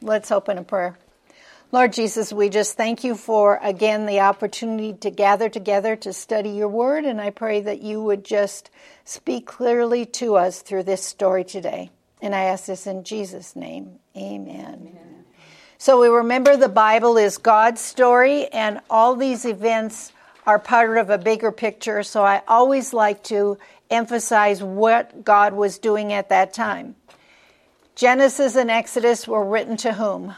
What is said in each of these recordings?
Let's open a prayer. Lord Jesus, we just thank you for, again, the opportunity to gather together to study your word, and I pray that you would just speak clearly to us through this story today. And I ask this in Jesus' name. Amen. Amen. So we remember the Bible is God's story, and all these events are part of a bigger picture, so I always like to emphasize what God was doing at that time. Genesis and Exodus were written to whom?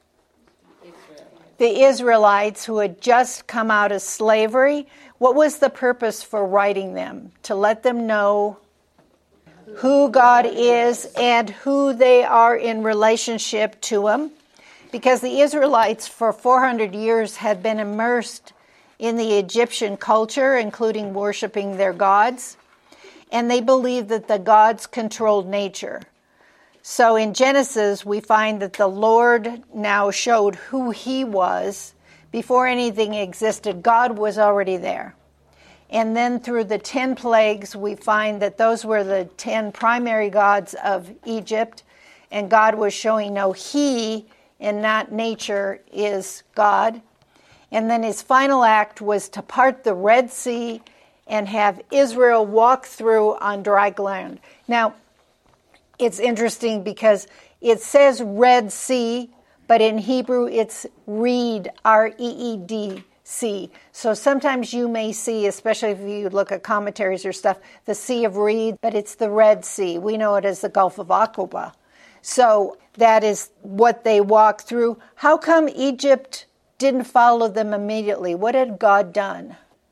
The Israelites who had just come out of slavery. What was the purpose for writing them? To let them know who God is and who they are in relationship to Him. Because the Israelites for 400 years had been immersed in the Egyptian culture, including worshiping their gods. And they believed that the gods controlled nature. So in Genesis, we find that the Lord now showed who He was. Before anything existed, God was already there. And then through the 10 plagues, we find that those were the 10 primary gods of Egypt. And God was showing, no, He and not nature is God. And then His final act was to part the Red Sea and have Israel walk through on dry land. Now, it's interesting because it says Red Sea, but in Hebrew it's reed, R-E-E-D-C. So sometimes you may see, especially if you look at commentaries or stuff, the Sea of Reed, but it's the Red Sea. We know it as the Gulf of Aqaba. So that is what they walked through. How come Egypt didn't follow them immediately? What had God done?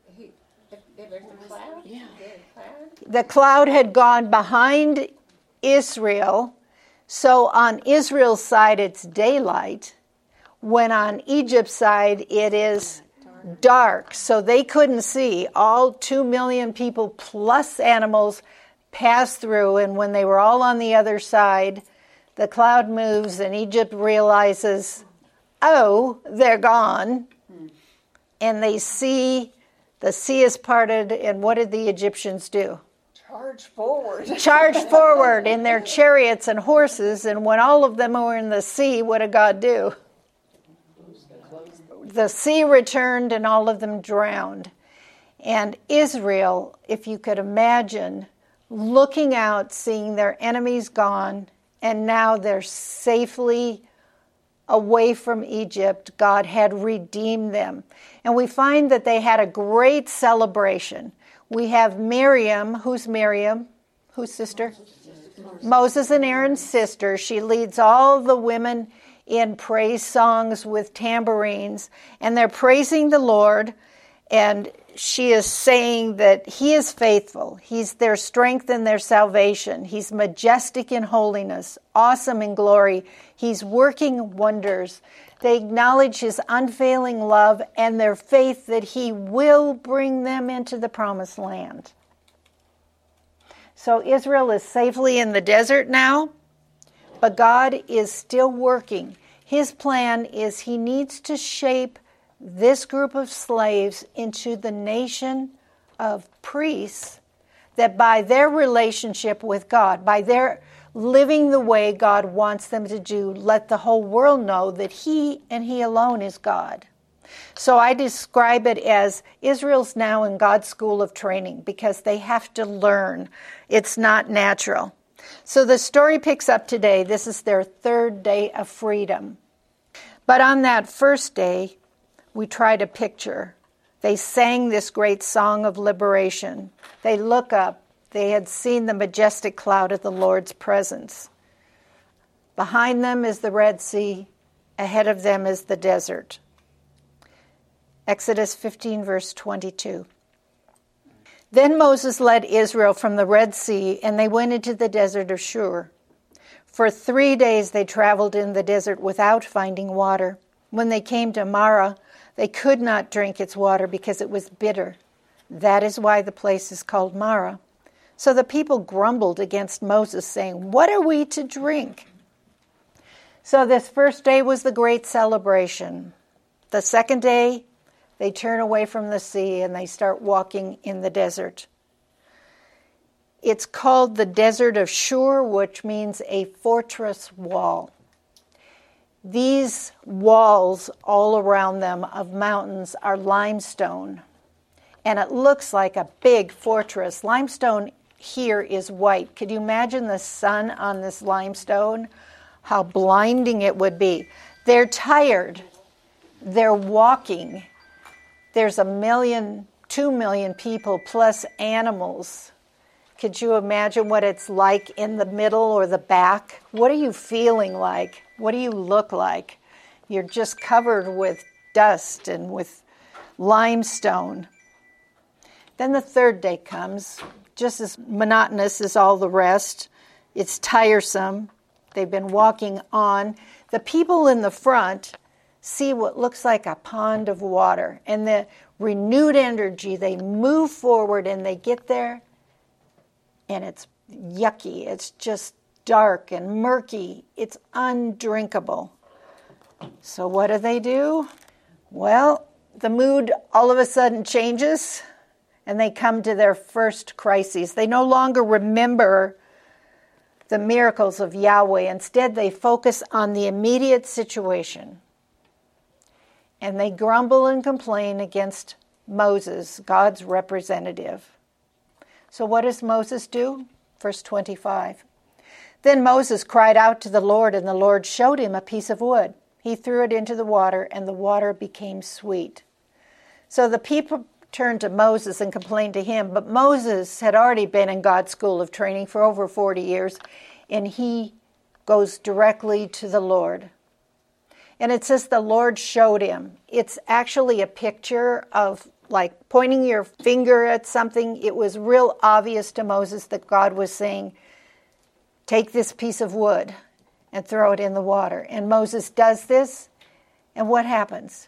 The cloud had gone behind Israel, so on Israel's side it's daylight, when on Egypt's side it is dark. So they couldn't see. All 2 million people plus animals passed through, and when they were all on the other side, the cloud moves and Egypt realizes, oh, they're gone. And they see the sea is parted, and what did the Egyptians do? Charge forward in their chariots and horses, and when all of them were in the sea, what did God do? The sea returned and all of them drowned. And Israel, if you could imagine, looking out, seeing their enemies gone, and now they're safely away from Egypt, God had redeemed them. And we find that they had a great celebration. We have Miriam. Who's Miriam? Whose sister? Moses and Aaron's sister. She leads all the women in praise songs with tambourines, and they're praising the Lord, and she is saying that He is faithful. He's their strength and their salvation. He's majestic in holiness, awesome in glory. He's working wonders. They acknowledge His unfailing love and their faith that He will bring them into the promised land. So Israel is safely in the desert now, but God is still working. His plan is He needs to shape this group of slaves into the nation of priests that by their relationship with God, by their living the way God wants them to do, let the whole world know that He and He alone is God. So I describe it as Israel's now in God's school of training because they have to learn. It's not natural. So the story picks up today. This is their third day of freedom. But on that first day, we try to picture. They sang this great song of liberation. They look up. They had seen the majestic cloud of the Lord's presence. Behind them is the Red Sea. Ahead of them is the desert. Exodus 15, verse 22. Then Moses led Israel from the Red Sea, and they went into the desert of Shur. For 3 days they traveled in the desert without finding water. When they came to Marah, they could not drink its water because it was bitter. That is why the place is called Marah. So the people grumbled against Moses, saying, "What are we to drink?" So this first day was the great celebration. The second day, they turn away from the sea and they start walking in the desert. It's called the Desert of Shur, which means a fortress wall. These walls all around them of mountains are limestone, and it looks like a big fortress. Limestone here is white. Could you imagine the sun on this limestone? How blinding it would be. They're tired. They're walking. There's 2 million people plus animals. Could you imagine what it's like in the middle or the back? What are you feeling like? What do you look like? You're just covered with dust and with limestone. Then the third day comes, just as monotonous as all the rest. It's tiresome. They've been walking on. The people in the front see what looks like a pond of water, and the renewed energy, they move forward and they get there, and it's yucky. It's just dark and murky. It's undrinkable. So what do? Well, the mood all of a sudden changes, and they come to their first crises. They no longer remember the miracles of Yahweh. Instead, they focus on the immediate situation. And they grumble and complain against Moses, God's representative. So what does Moses do? Verse 25. Then Moses cried out to the Lord, and the Lord showed him a piece of wood. He threw it into the water, and the water became sweet. So the people turned to Moses and complained to him, but Moses had already been in God's school of training for over 40 years, and he goes directly to the Lord. And it says the Lord showed him. It's actually a picture of like pointing your finger at something. It was real obvious to Moses that God was saying, take this piece of wood and throw it in the water. And Moses does this, and what happens?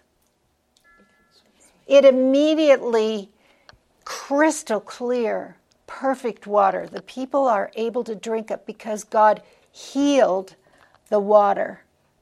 It immediately, crystal clear, perfect water. The people are able to drink it because God healed the water.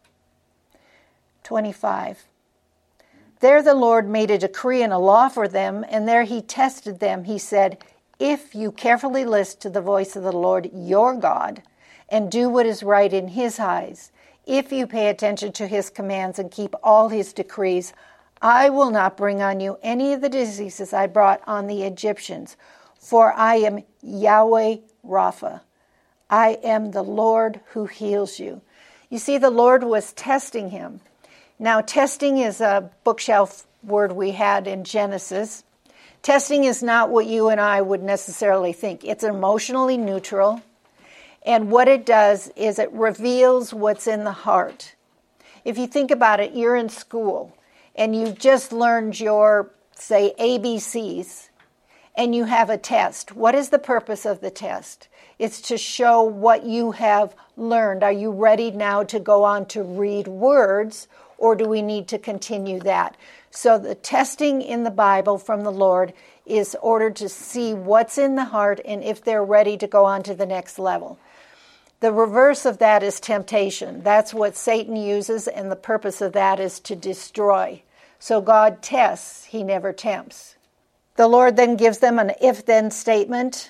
25. There the Lord made a decree and a law for them, and there he tested them. He said, if you carefully listen to the voice of the Lord your God and do what is right in his eyes, if you pay attention to his commands and keep all his decrees, I will not bring on you any of the diseases I brought on the Egyptians, for I am Yahweh Rapha. I am the Lord who heals you. You see, the Lord was testing him. Now, testing is a bookshelf word we had in Genesis. Testing is not what you and I would necessarily think. It's emotionally neutral. And what it does is it reveals what's in the heart. If you think about it, you're in school and you've just learned your, say, ABCs, and you have a test. What is the purpose of the test? It's to show what you have learned. Are you ready now to go on to read words, or do we need to continue that? So the testing in the Bible from the Lord is ordered to see what's in the heart and if they're ready to go on to the next level. The reverse of that is temptation. That's what Satan uses, and the purpose of that is to destroy. So God tests, he never tempts. The Lord then gives them an if-then statement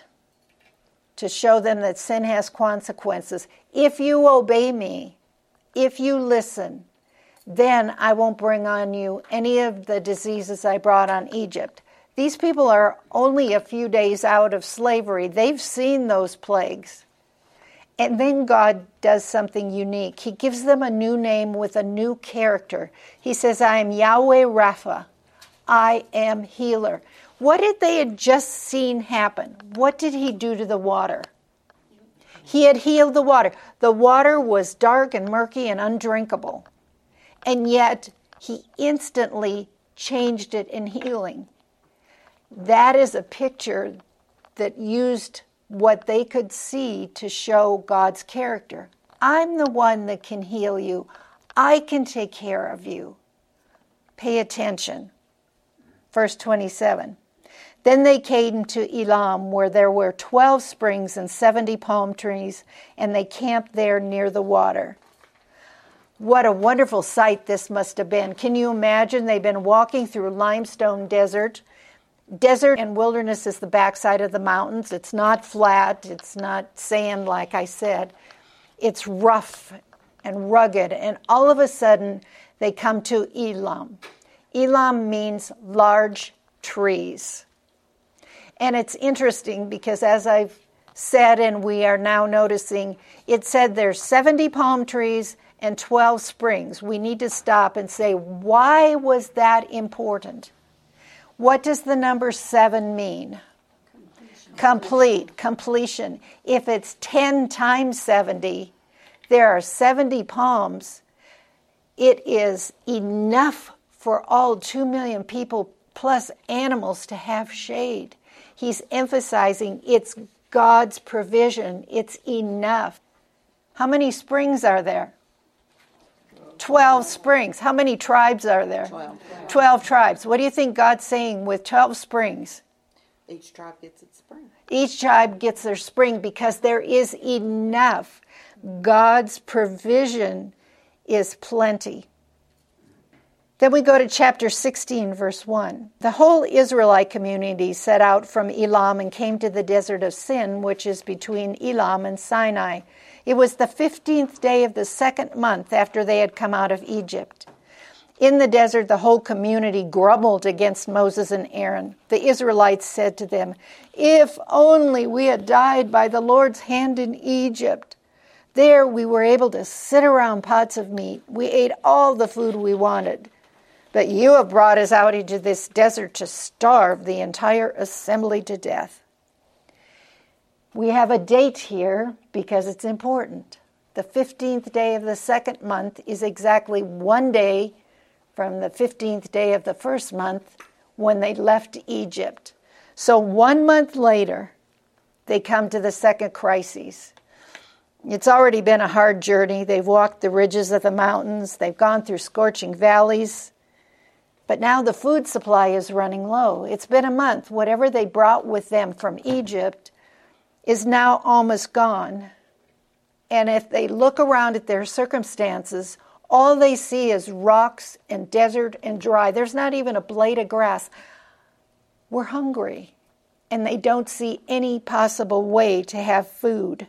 to show them that sin has consequences. If you obey me, if you listen, then I won't bring on you any of the diseases I brought on Egypt. These people are only a few days out of slavery. They've seen those plagues. And then God does something unique. He gives them a new name with a new character. He says, I am Yahweh Rapha. I am healer. What did they had just seen happen? What did he do to the water? He had healed the water. The water was dark and murky and undrinkable. And yet, he instantly changed it in healing. That is a picture that used what they could see to show God's character. I'm the one that can heal you. I can take care of you. Pay attention. Verse 27. Then they came to Elam, where there were 12 springs and 70 palm trees, and they camped there near the water. What a wonderful sight this must have been. Can you imagine? They've been walking through limestone desert. Desert and wilderness is the backside of the mountains. It's not flat. It's not sand, like I said. It's rough and rugged, and all of a sudden they come to Elam. Elam means large trees. And it's interesting because, as I've said, and we are now noticing, it said there's 70 palm trees and 12 springs. We need to stop and say, why was that important? What does the number 7 mean? Completion. If it's 10 times 70, there are 70 palms. It is enough for all 2 million people plus animals to have shade. He's emphasizing it's God's provision. It's enough. How many springs are there? 12 springs. How many tribes are there? 12 tribes. What do you think God's saying with 12 springs? Each tribe gets its spring. Each tribe gets their spring because there is enough. God's provision is plenty. Then we go to chapter 16, verse 1. The whole Israelite community set out from Elam and came to the desert of Sin, which is between Elam and Sinai. It was the 15th day of the 2nd month after they had come out of Egypt. In the desert, the whole community grumbled against Moses and Aaron. The Israelites said to them, "If only we had died by the Lord's hand in Egypt. There we were able to sit around pots of meat. We ate all the food we wanted. But you have brought us out into this desert to starve the entire assembly to death." We have a date here because it's important. The 15th day of the 2nd month is exactly 1 day from the 15th day of the 1st month when they left Egypt. So 1 month later, they come to the second crisis. It's already been a hard journey. They've walked the ridges of the mountains. They've gone through scorching valleys. But now the food supply is running low. It's been a month. Whatever they brought with them from Egypt is now almost gone. And if they look around at their circumstances, all they see is rocks and desert and dry. There's not even a blade of grass. We're hungry. And they don't see any possible way to have food.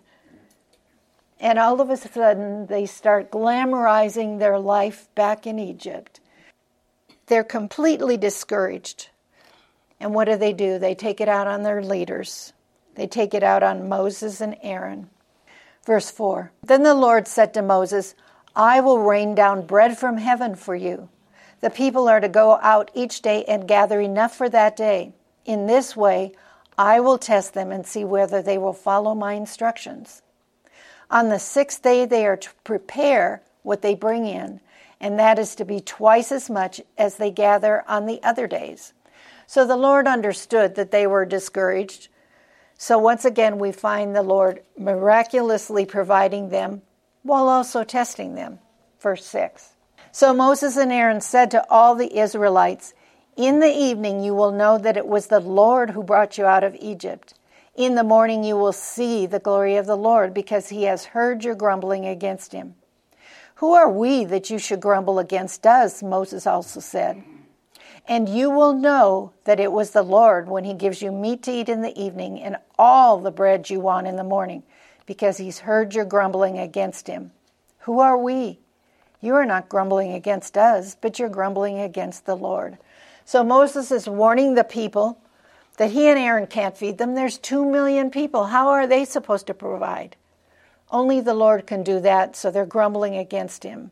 And all of a sudden, they start glamorizing their life back in Egypt. They're completely discouraged. And what do? They take it out on their leaders. They take it out on Moses and Aaron. Verse 4, Then the Lord said to Moses, "I will rain down bread from heaven for you. The people are to go out each day and gather enough for that day. In this way, I will test them and see whether they will follow my instructions. On the 6th day, they are to prepare what they bring in, and that is to be twice as much as they gather on the other days." So the Lord understood that they were discouraged. So once again, we find the Lord miraculously providing them while also testing them. Verse 6. So Moses and Aaron said to all the Israelites, "In the evening you will know that it was the Lord who brought you out of Egypt. In the morning you will see the glory of the Lord, because he has heard your grumbling against him." "Who are we that you should grumble against us?" Moses also said. "And you will know that it was the Lord when he gives you meat to eat in the evening and all the bread you want in the morning, because he's heard your grumbling against him. Who are we? You are not grumbling against us, but you're grumbling against the Lord." So Moses is warning the people that he and Aaron can't feed them. There's 2 million people. How are they supposed to provide? Only the Lord can do that, so they're grumbling against him.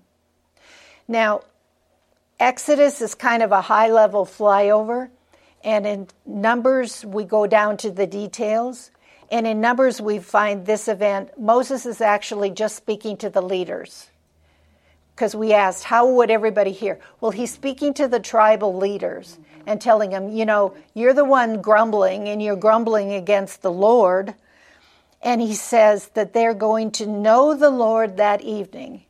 Now, Exodus is kind of a high-level flyover, and in Numbers we go down to the details. And in Numbers we find this event. Moses is actually just speaking to the leaders. Because we asked, how would everybody hear? Well, he's speaking to the tribal leaders and telling them, you're the one grumbling, and you're grumbling against the Lord. And he says that they're going to know the Lord that evening.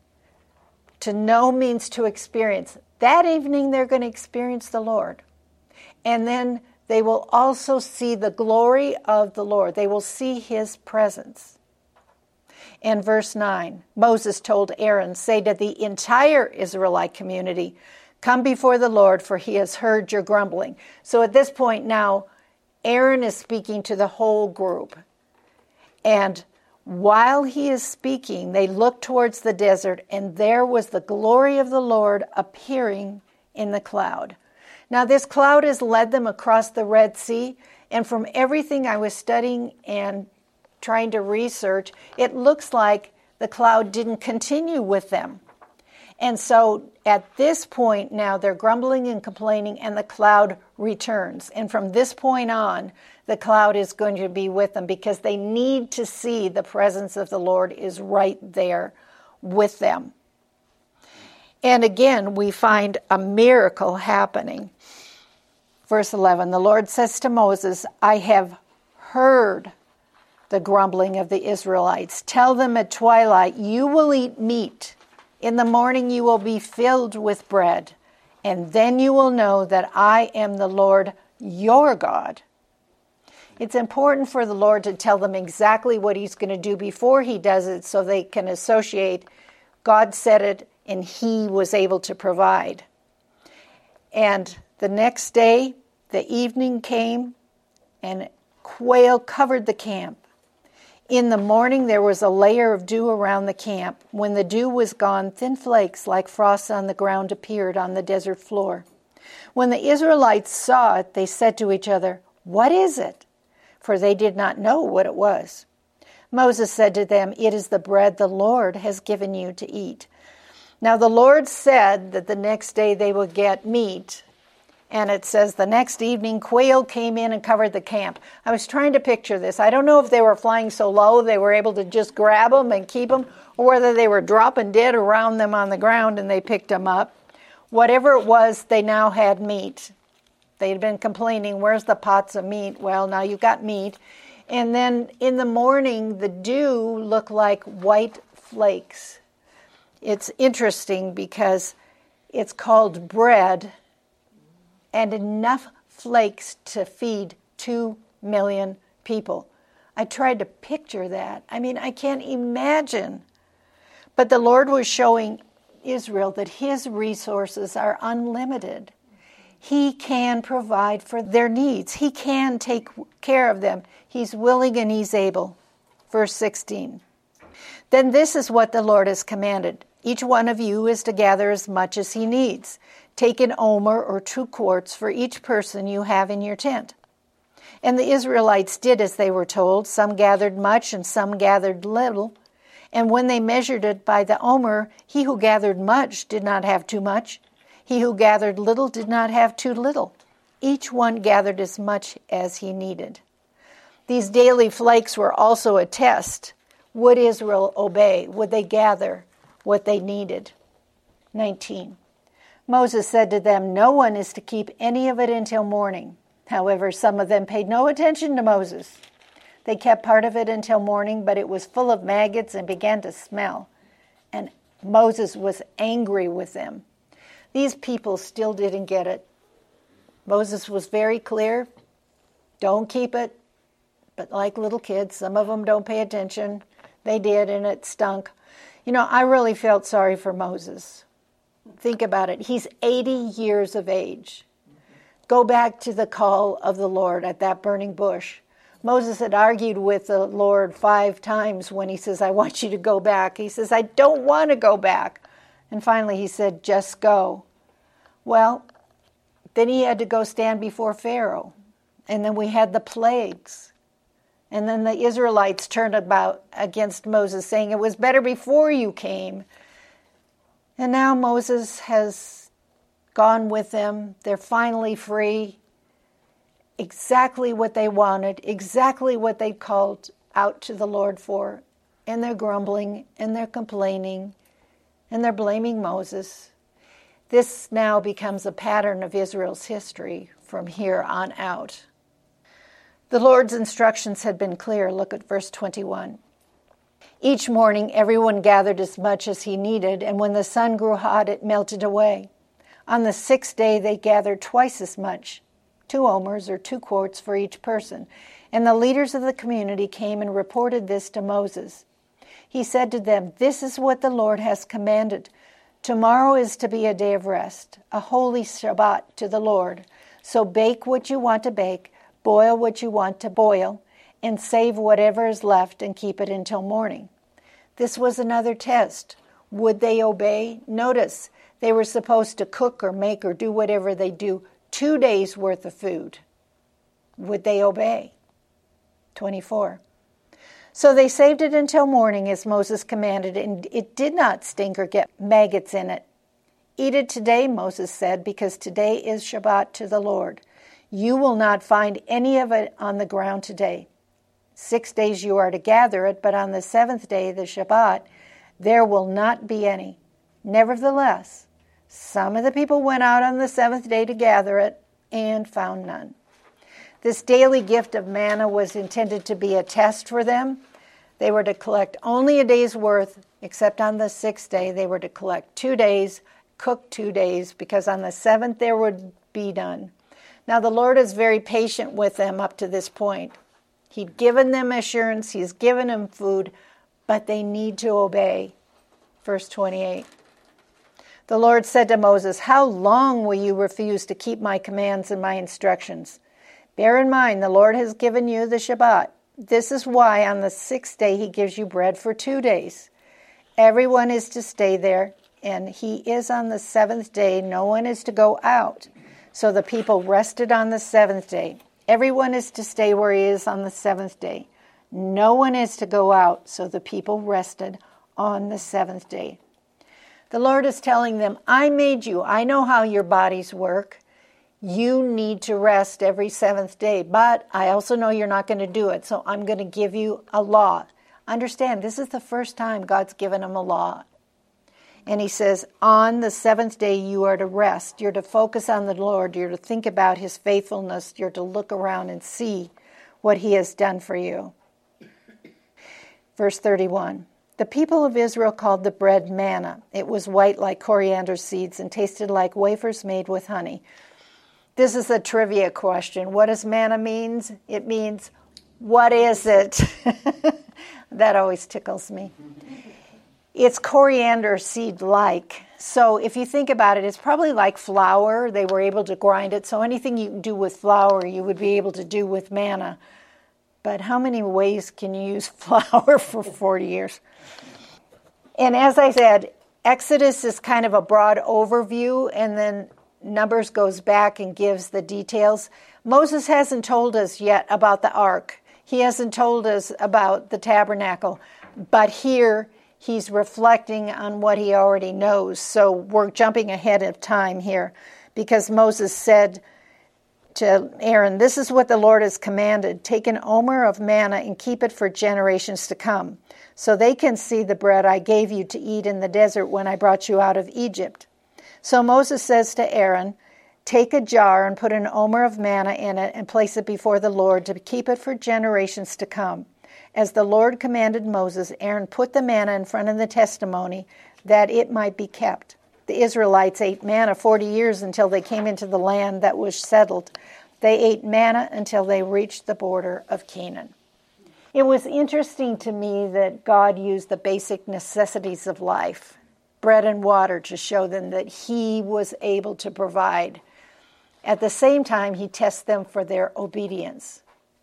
To know means to experience. That evening they're going to experience the Lord. And then they will also see the glory of the Lord. They will see his presence. And verse 9, Moses told Aaron, "Say to the entire Israelite community, 'Come before the Lord, for he has heard your grumbling.'" So at this point now, Aaron is speaking to the whole group. And While he is speaking, they look towards the desert, and there was the glory of the Lord appearing in the cloud. Now, this cloud has led them across the Red Sea, and from everything I was studying and trying to research, it looks like the cloud didn't continue with them. And so at this point now, they're grumbling and complaining, and the cloud returns. And from this point on, the cloud is going to be with them because they need to see the presence of the Lord is right there with them. And again, we find a miracle happening. Verse 11, the Lord says to Moses, I have heard the grumbling of the Israelites. Tell them at twilight, you will eat meat. In the morning you will be filled with bread. And then you will know that I am the Lord your God. It's important for the Lord to tell them exactly what he's going to do before he does it so they can associate God said it and he was able to provide. And the next day, the evening came and quail covered the camp. In the morning there was a layer of dew around the camp. When the dew was gone, thin flakes like frost on the ground appeared on the desert floor. When the Israelites saw it, they said to each other, what is it? For they did not know what it was. Moses said to them, it is the bread the Lord has given you to eat. Now the Lord said that the next day they would get meat. And it says the next evening, quail came in and covered the camp. I was trying to picture this. I don't know if they were flying so low they were able to just grab them and keep them, or whether they were dropping dead around them on the ground and they picked them up. Whatever it was, they now had meat. They had been complaining, where's the pots of meat? Well, now you got meat. And then in the morning, the dew looked like white flakes. It's interesting because it's called bread, and enough flakes to feed 2 million people. I tried to picture that. I mean, I can't imagine. But the Lord was showing Israel that his resources are unlimited. He can provide for their needs. He can take care of them. He's willing and he's able. Verse 16. Then this is what the Lord has commanded. Each one of you is to gather as much as he needs. Take an omer or 2 quarts for each person you have in your tent. And the Israelites did as they were told. Some gathered much and some gathered little. And when they measured it by the omer, he who gathered much did not have too much. He who gathered little did not have too little. Each one gathered as much as he needed. These daily flakes were also a test. Would Israel obey? Would they gather what they needed? 19. Moses said to them, no one is to keep any of it until morning. However, some of them paid no attention to Moses. They kept part of it until morning, but it was full of maggots and began to smell. And Moses was angry with them. These people still didn't get it. Moses was very clear. Don't keep it. But like little kids, some of them don't pay attention. They did, and it stunk. You know, I really felt sorry for Moses. Think about it. He's 80 years of age. Go back to the call of the Lord at that burning bush. Moses had argued with the Lord 5 times when he says, I want you to go back. He says, I don't want to go back. And finally he said, just go. Well, then he had to go stand before Pharaoh. And then we had the plagues. And then the Israelites turned about against Moses, saying it was better before you came. And now Moses has gone with them. They're finally free. Exactly what they wanted, exactly what they called out to the Lord for. And they're grumbling, and they're complaining, and they're blaming Moses. This now becomes a pattern of Israel's history from here on out. The Lord's instructions had been clear. Look at verse 21. Each morning everyone gathered as much as he needed, and when the sun grew hot, it melted away. On the 6th day they gathered twice as much, 2 omers or 2 quarts for each person. And the leaders of the community came and reported this to Moses. He said to them, this is what the Lord has commanded. Tomorrow is to be a day of rest, a holy Shabbat to the Lord. So bake what you want to bake, boil what you want to boil, and save whatever is left and keep it until morning. This was another test. Would they obey? Notice, they were supposed to cook or make or do whatever they do 2 days' worth of food. Would they obey? 24. So they saved it until morning as Moses commanded, and it did not stink or get maggots in it. Eat it today, Moses said, because today is Shabbat to the Lord. You will not find any of it on the ground today. 6 days you are to gather it, but on the 7th day, the Shabbat, there will not be any. Nevertheless, some of the people went out on the 7th day to gather it and found none. This daily gift of manna was intended to be a test for them. They were to collect only a day's worth, except on the 6th day they were to collect 2 days, cook 2 days, because on the 7th there would be none. Now the Lord is very patient with them up to this point. He'd given them assurance, He's given them food, but they need to obey. Verse 28. The Lord said to Moses, "How long will you refuse to keep my commands and my instructions? Bear in mind, the Lord has given you the Shabbat. This is why on the 6th day He gives you bread for 2 days. Everyone is to stay there, and He is on the 7th day. No one is to go out." So the people rested on the 7th day. Everyone is to stay where he is on the 7th day. No one is to go out. So the people rested on the 7th day. The Lord is telling them, I made you. I know how your bodies work. You need to rest every 7th day, but I also know you're not going to do it, so I'm going to give you a law. Understand, this is the first time God's given them a law. And He says, on the 7th day you are to rest. You're to focus on the Lord. You're to think about His faithfulness. You're to look around and see what He has done for you. Verse 31. The people of Israel called the bread manna. It was white like coriander seeds and tasted like wafers made with honey. This is a trivia question. What does manna mean? It means, what is it? That always tickles me. It's coriander seed-like. So if you think about it, it's probably like flour. They were able to grind it. So anything you can do with flour, you would be able to do with manna. But how many ways can you use flour for 40 years? And as I said, Exodus is kind of a broad overview, and then Numbers goes back and gives the details. Moses hasn't told us yet about the ark. He hasn't told us about the tabernacle. But here, he's reflecting on what he already knows. So we're jumping ahead of time here, because Moses said to Aaron, "This is what the Lord has commanded. Take an omer of manna and keep it for generations to come, so they can see the bread I gave you to eat in the desert when I brought you out of Egypt." So Moses says to Aaron, "Take a jar and put an omer of manna in it and place it before the Lord to keep it for generations to come." As the Lord commanded Moses, Aaron put the manna in front of the testimony that it might be kept. The Israelites ate manna 40 years until they came into the land that was settled. They ate manna until they reached the border of Canaan. It was interesting to me that God used the basic necessities of life, bread and water, to show them that He was able to provide. At the same time, He tests them for their obedience.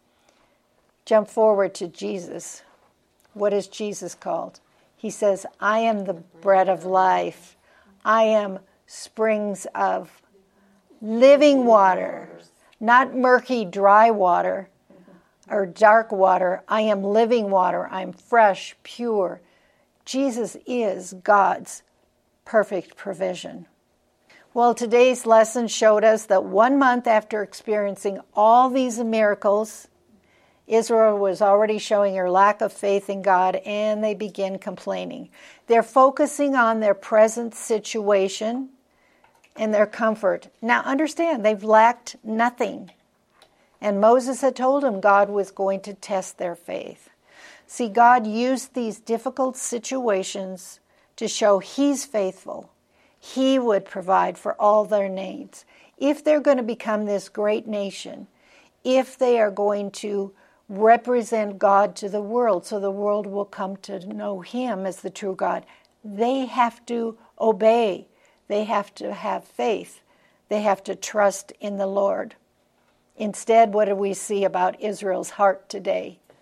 Jump forward to Jesus. What is Jesus called? He says, "I am the bread of life. I am springs of living water, not murky, dry water or dark water. I am living water. I'm fresh, pure." Jesus is God's perfect provision. Well, today's lesson showed us that 1 month after experiencing all these miracles, Israel was already showing her lack of faith in God, and they begin complaining. They're focusing on their present situation and their comfort. Now understand, they've lacked nothing. And Moses had told them God was going to test their faith. See, God used these difficult situations to show He's faithful. He would provide for all their needs. If they're going to become this great nation, if they are going to represent God to the world so the world will come to know Him as the true God, they have to obey. They have to have faith. They have to trust in the Lord. Instead, what do we see about Israel's heart today?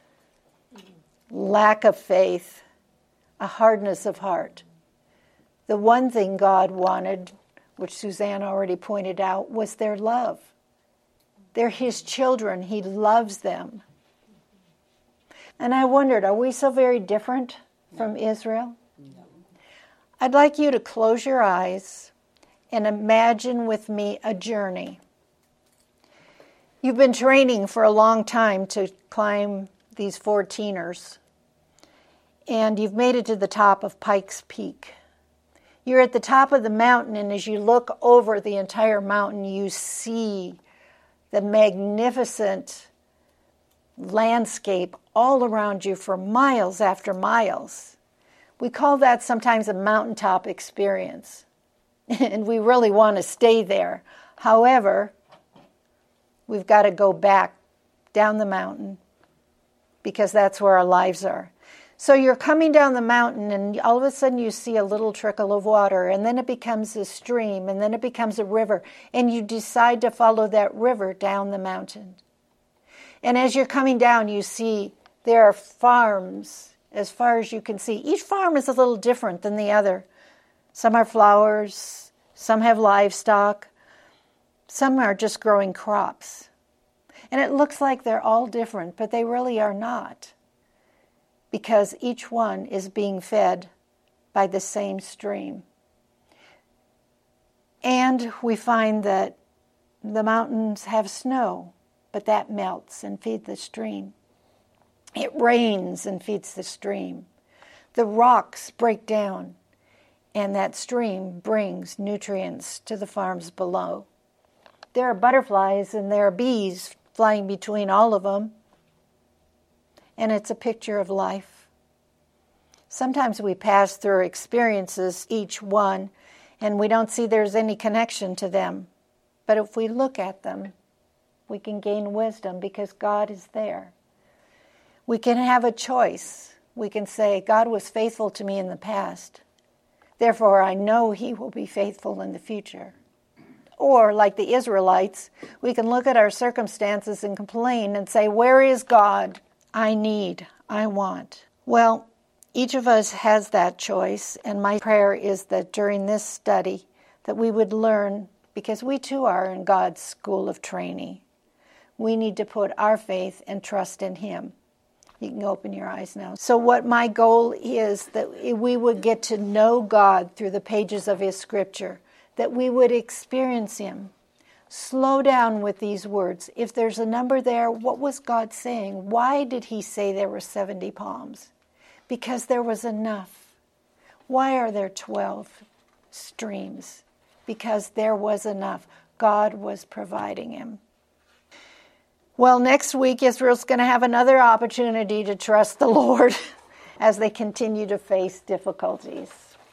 lack of faith, a hardness of heart. The one thing God wanted, which Suzanne already pointed out, was their love. They're his children. He loves them. And I wondered, are we so very different from Israel? No. I'd like you to close your eyes and imagine with me a journey. You've been training for a long time to climb these 14ers, and you've made it to the top of Pikes Peak. You're at the top of the mountain, and as you look over the entire mountain, you see the magnificent landscape all around you for miles after miles. We call that sometimes a mountaintop experience, and we really want to stay there. However, we've got to go back down the mountain because that's where our lives are. So you're coming down the mountain, and all of a sudden you see a little trickle of water, and then it becomes a stream, and then it becomes a river, and you decide to follow that river down the mountain. And as you're coming down, you see there are farms as far as you can see. Each farm is a little different than the other. Some are flowers, some have livestock, some are just growing crops. And it looks like they're all different, but they really are not, because each one is being fed by the same stream. And we find that the mountains have snow, but that melts and feeds the stream. It rains and feeds the stream. The rocks break down, and that stream brings nutrients to the farms below. There are butterflies and there are bees flying between all of them, and it's a picture of life. Sometimes we pass through experiences, each one, and we don't see there's any connection to them. But if we look at them, we can gain wisdom because God is there. We can have a choice. We can say, God was faithful to me in the past. Therefore, I know he will be faithful in the future. Or, like the Israelites, we can look at our circumstances and complain and say, where is God? I need, I want. Well, each of us has that choice, and my prayer is that during this study that we would learn, because we too are in God's school of training. We need to put our faith and trust in him. You can open your eyes now. So what my goal is that we would get to know God through the pages of his scripture, that we would experience him. Slow down with these words. If there's a number there, what was God saying? Why did he say there were 70 palms? Because there was enough. Why are there 12 streams? Because there was enough. God was providing him. Well, next week, Israel's going to have another opportunity to trust the Lord as they continue to face difficulties.